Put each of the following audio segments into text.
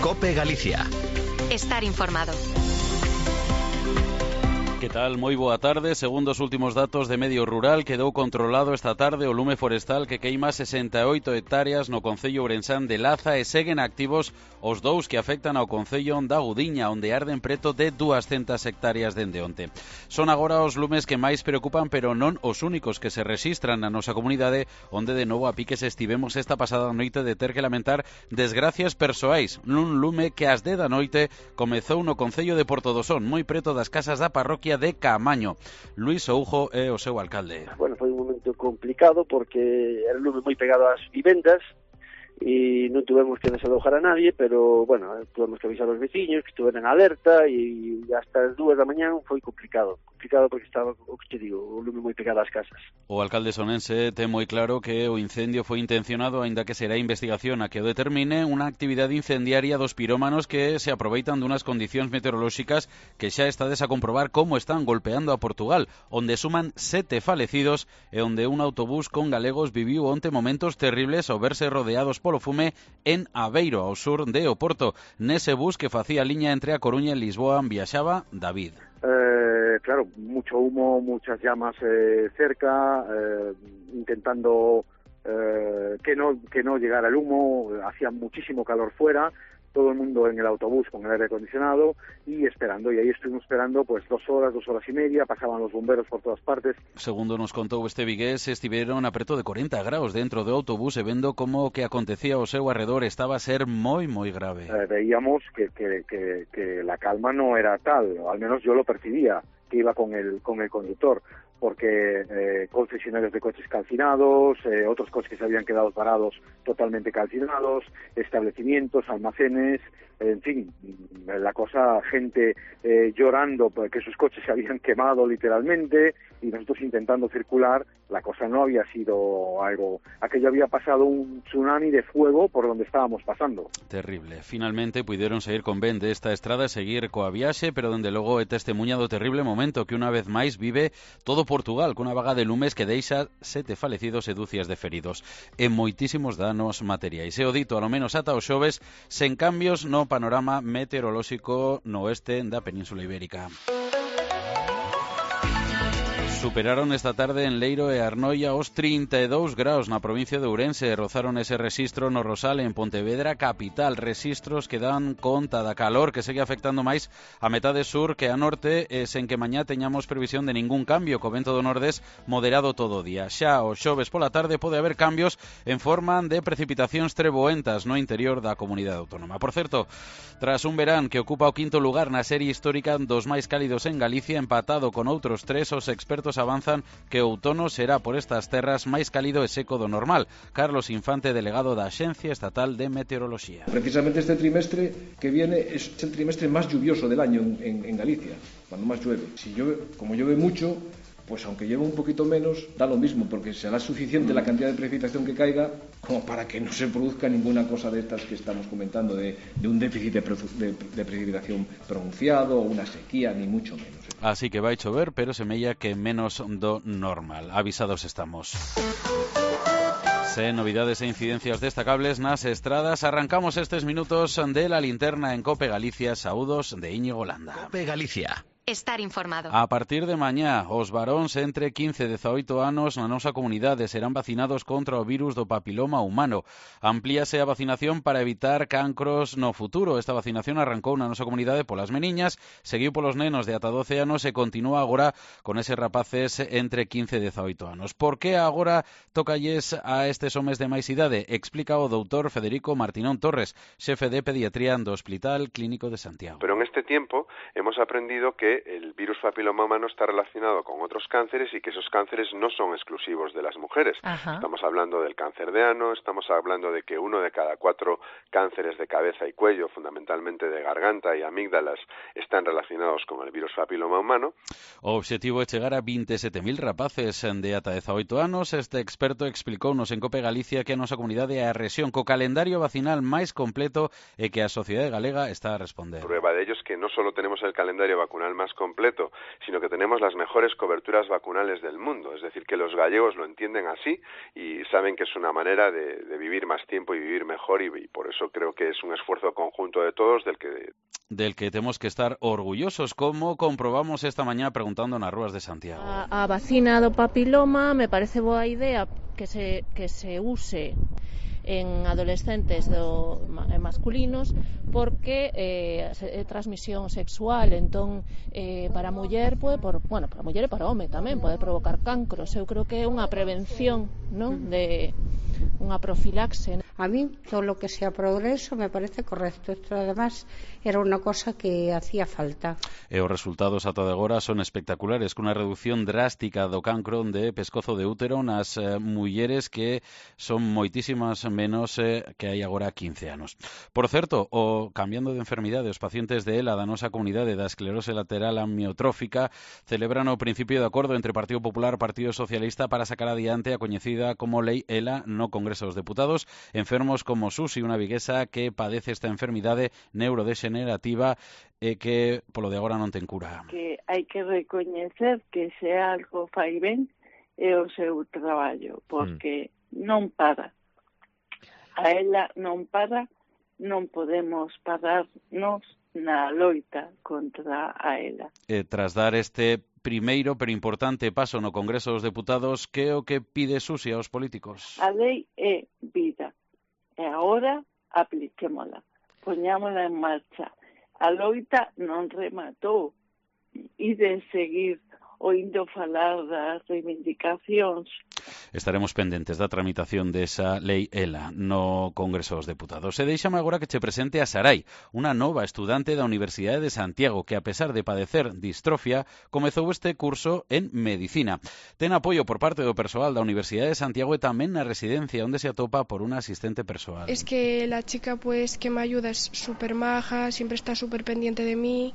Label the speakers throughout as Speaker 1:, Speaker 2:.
Speaker 1: COPE Galicia.
Speaker 2: Estar informado.
Speaker 3: Que tal? Moi boa tarde. Segundo os últimos datos de Medio Rural, quedou controlado esta tarde o lume forestal que queima 68 hectáreas no concello ourensán de Laza e seguen activos os dous que afectan ao concello da Gudiña, onde arden preto de 200 hectáreas dende onte. Son agora os lumes que máis preocupan, pero non os únicos que se rexistran na nosa comunidade, onde de novo a piques estivemos esta pasada noite de ter que lamentar desgracias persoais nun lume que ás 10 da noite comezou no concello de Portodosón, moi preto das casas da parroquia de Caamaño. Luís Oujo é o seu alcalde.
Speaker 4: Bueno, foi un momento complicado porque era un lume moi pegado ás vivendas e non tuvemos que desalojar a nadie, pero, bueno, tuvemos que avisar aos veciños que estuveran alerta e hasta as 2 da mañán foi complicado porque estaba, o que te digo, o lume moi pegado ás casas.
Speaker 3: O alcalde sonense ten moi claro que o incendio foi intencionado, aínda que será investigación a que o determine, unha actividade incendiaria dos pirómanos que se aproveitan dunhas condicións meteorolóxicas que xa estades a comprobar como están golpeando a Portugal, onde suman 7 falecidos e onde un autobús con galegos viviu onte momentos terribles ao verse rodeados polo fume en Aveiro, ao sur de Oporto. Nese bus que facía liña entre A Coruña e Lisboa viaxaba David.
Speaker 5: Claro, mucho humo, muchas llamas cerca, intentando que no llegara el humo, hacía muchísimo calor fuera, todo el mundo en el autobús con el aire acondicionado y esperando, y ahí estuvimos esperando pues 2 horas y media, pasaban los bomberos por todas partes.
Speaker 3: Segundo nos contou este vigués, estiveron a preto de 40 graus dentro do autobús e vendo como o que acontecía ao seu arredor estaba a ser moi grave.
Speaker 5: Veíamos que la calma no era tal, o al menos yo lo percibía, que iba con el conductor, porque concesionarios de coches calcinados, otros coches que se habían quedado parados totalmente calcinados, establecimientos, almacenes, en fin, la cosa, gente llorando porque sus coches se habían quemado literalmente y nosotros intentando circular. La cosa no había sido algo, aquello había pasado un tsunami de fuego por donde estábamos pasando.
Speaker 3: Terrible. Finalmente puideron sair con ben de esta estrada e seguir coa viaxe, pero dende logo é testemunha do terrible momento que unha vez máis vive todo Portugal, cunha vaga de lumes que deixa 7 falecidos e dúcias de feridos e moitísimos danos materiais. E o dito, alo menos ata o xoves, sen cambios no panorama meteorolóxico no oeste da Península Ibérica. Superaron esta tarde en Leiro e Arnoia os 32 graus na provincia de Ourense e rozaron ese rexistro no Rosal en Pontevedra capital, rexistros que dan conta da calor que segue afectando máis a metade sur que a norte e sen que mañá teñamos previsión de ningún cambio, co vento do nordés moderado todo o día. Xa o xoves pola tarde pode haber cambios en forma de precipitacións treboentas no interior da comunidade autónoma. Por certo, tras un verán que ocupa o 5º lugar na serie histórica dos máis cálidos en Galicia, empatado con outros 3, os expertos avanzan que o outono será por estas terras máis cálido e seco do normal. Carlos Infante, delegado da Axencia Estatal de Meteoroloxía.
Speaker 6: Precisamente este trimestre que viene es el trimestre más lluvioso del año en Galicia, cuando más llueve. Si llueve, como llueve mucho, pues aunque lleve un poquito menos, da lo mismo, porque será suficiente la cantidad de precipitación que caiga como para que no se produzca ninguna cosa de estas que estamos comentando, de un déficit de precipitación pronunciado o una sequía, ni mucho menos.
Speaker 3: Así que vai chover, pero semella que menos do normal. Avisados estamos. Novidades e incidencias destacables nas estradas. Arrancamos estes minutos de la linterna en COPE Galicia. Saúdos de Íñigo Landa.
Speaker 1: COPE Galicia.
Speaker 2: Estar informado.
Speaker 3: A partir de mañá, os varóns entre 15 e 18 anos na nosa comunidade serán vacinados contra o virus do papiloma humano. Amplíase a vacinación para evitar cancros no futuro. Esta vacinación arrancou na nosa comunidade polas meniñas, seguiu polos nenos de ata 12 anos e continúa agora con eses rapaces entre 15 e 18 anos. Por que agora tocalles a estes homes de máis idade? Explica o doutor Federico Martinón Torres, xefe de pediatría do Hospital Clínico de Santiago.
Speaker 7: Pero en este tiempo hemos aprendido que el virus papiloma humano está relacionado con otros cánceres y que esos cánceres no son exclusivos de las mujeres.
Speaker 2: Ajá.
Speaker 7: Estamos hablando del cáncer de ano, estamos hablando de que 1 de cada 4 cánceres de cabeza y cuello, fundamentalmente de garganta y amígdalas, están relacionados con el virus papiloma humano.
Speaker 3: O obxectivo é chegar a 27.000 rapaces de ata 18 anos. Este experto explicounos en COPE Galicia que a nosa comunidade é a rexión co calendario vacinal máis completo e que a sociedade galega está a responder.
Speaker 7: Prueba de ello es que no solo tenemos el calendario vacunal más más completo, sino que tenemos las mejores coberturas vacunales del mundo. Es decir, que los gallegos lo entienden así y saben que es una manera de vivir más tiempo y vivir mejor, y por eso creo que es un esfuerzo conjunto de todos del que tenemos que estar orgullosos, como comprobamos esta mañana preguntando nas rúas de Santiago.
Speaker 1: A vacina do papiloma me parece boa idea que se use en adolescentes masculinos porque é transmisión sexual, entón para a muller para a muller e para o home tamén pode provocar cancros. Eu creo que é unha prevención, non, de unha profilaxe.
Speaker 8: A mí todo lo que sea progreso me parece correcto. Esto además era una cosa que hacía falta.
Speaker 3: E os resultados ata de agora son espectaculares, cunha reducción drástica do cancro de pescozo de útero nas mulleres, que son moitísimas menos que hai agora 15 anos. Por certo, cambiando de enfermidade, os pacientes de ELA da nosa comunidade da esclerose lateral amiotrófica celebran o principio de acordo entre Partido Popular e Partido Socialista para sacar adiante a coñecida como Lei ELA no Congreso dos Deputados. Enfermos como Susi, unha viguesa que padece esta enfermidade neurodegenerativa e que polo de agora non ten cura.
Speaker 9: Que hai que recoñecer que se algo fai ben é o seu traballo, porque non para. A ela non para, non podemos pararnos na loita contra a ela.
Speaker 3: E tras dar este primeiro pero importante paso no Congreso dos Deputados, que é o que pide Susi aos políticos?
Speaker 9: A lei é vida, e agora apliquémola, poñámola en marcha. A loita non rematou, e de seguir oindo falar das reivindicacións.
Speaker 3: Estaremos pendentes da tramitación desa lei ELA no Congreso dos Deputados. E deixame agora que che presente a Sarai, unha nova estudante da Universidade de Santiago que, a pesar de padecer distrofia, comezou este curso en Medicina. Ten apoio por parte do persoal da Universidade de Santiago e tamén na residencia onde se atopa por unha asistente persoal.
Speaker 10: Es que la chica pues que me ayuda es súper maja, siempre está súper pendiente de mí.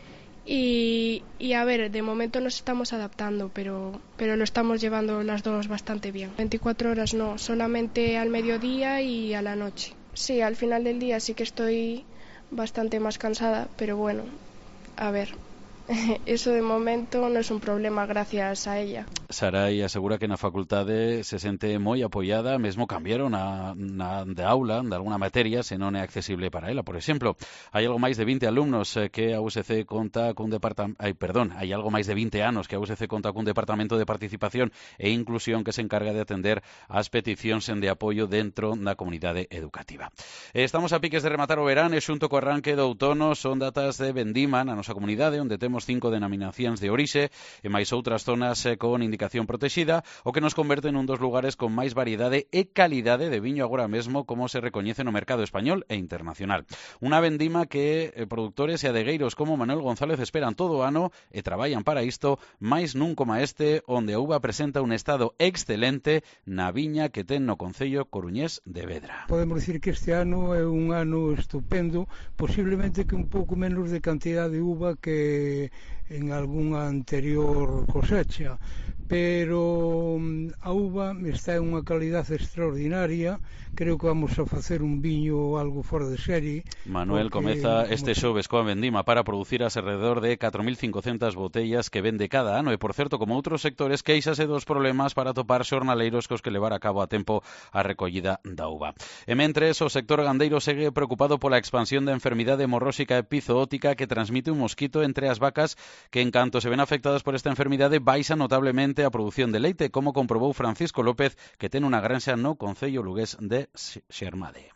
Speaker 10: Y a ver, de momento nos estamos adaptando, pero lo estamos llevando las dos bastante bien. 24 horas no, solamente al mediodía y a la noche. Sí, al final del día sí que estoy bastante más cansada, pero bueno, a ver, eso de momento non é un problema gracias a ella.
Speaker 3: Sarai asegura que na facultade se sente moi apoiada, mesmo cambiaron de aula de alguna materia se non é accesible para ela. Por exemplo, hai algo máis de 20 alumnos que a USC conta cun hai algo máis de 20 anos que a USC conta cun departamento de participación e inclusión que se encarga de atender as peticións de apoio dentro da comunidade educativa. Estamos a piques de rematar o verán e xunto co arranque do outono son datas de vendima na nosa comunidade, onde temos 5 denominacións de orixe e máis outras zonas con indicación protexida, o que nos converte nun dos lugares con máis variedade e calidade de viño agora mesmo, como se recoñece no mercado español e internacional. Unha vendima que produtores e adegueiros como Manuel González esperan todo o ano e traballan para isto, máis nun coma este, onde a uva presenta un estado excelente na viña que ten no concello coruñés de Vedra.
Speaker 11: Podemos dicir que este ano é un ano estupendo, posiblemente que un pouco menos de cantidad de uva que en algunha anterior cosecha, pero a uva está en unha calidade extraordinaria. Creo que vamos a facer un viño algo fora de serie.
Speaker 3: Manuel comeza este xoves coa vendima para producir as alrededor de 4.500 botellas que vende cada ano e, por certo, como outros sectores, queixase dos problemas para topar xornaleiros cos que levar a cabo a tempo a recollida da uva. E mentres, o sector gandeiro segue preocupado pola expansión da enfermidade hemorróxica epizootica que transmite un mosquito entre as vacas que, en canto se ven afectadas por esta enfermidade, baixa notablemente a produción de leite, como comprobou Francisco López, que ten unha granxa no concello lugués de Xermade.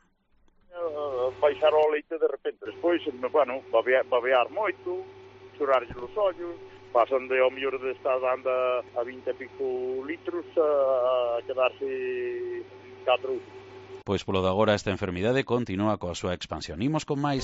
Speaker 12: Baixar o leite de repente, despois, babear moito, chorarlle os ollos, pasan de ao mellor de estar dando a 20 e pico litros a quedarse 4.
Speaker 3: Pois polo de agora esta enfermidade continúa coa súa expansión. Imos con máis.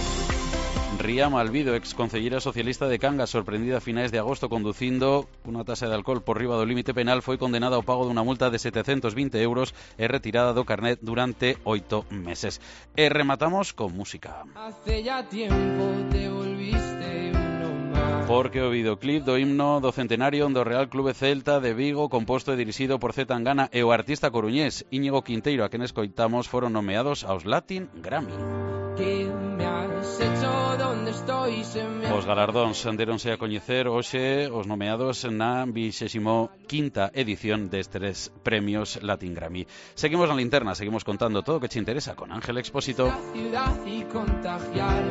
Speaker 3: Ría Malvido, exconcelleira socialista de Cangas, sorprendida a finais de agosto conducindo unha tasa de alcohol por riba do límite penal, foi condenada ao pago dunha multa de 720 euros e retirada do carnet durante 8 meses. E rematamos con música.
Speaker 13: Hace ya tiempo te volviste uno más.
Speaker 3: Porque o videoclip do himno do centenario do Real Clube Celta de Vigo, composto e dirixido por Z Tangana e o artista coruñés Íñigo Quinteiro, a quen escoitamos, foron nomeados aos Latin Grammy.
Speaker 13: Que me has hecho donde estoy se me...
Speaker 3: Os galardóns deronse a coñecer hoxe os nomeados na 25ª edición destes premios Latin Grammy. Seguimos na linterna, seguimos contando todo o que te interesa con Ángel Expósito.
Speaker 13: Ciudad y contagiar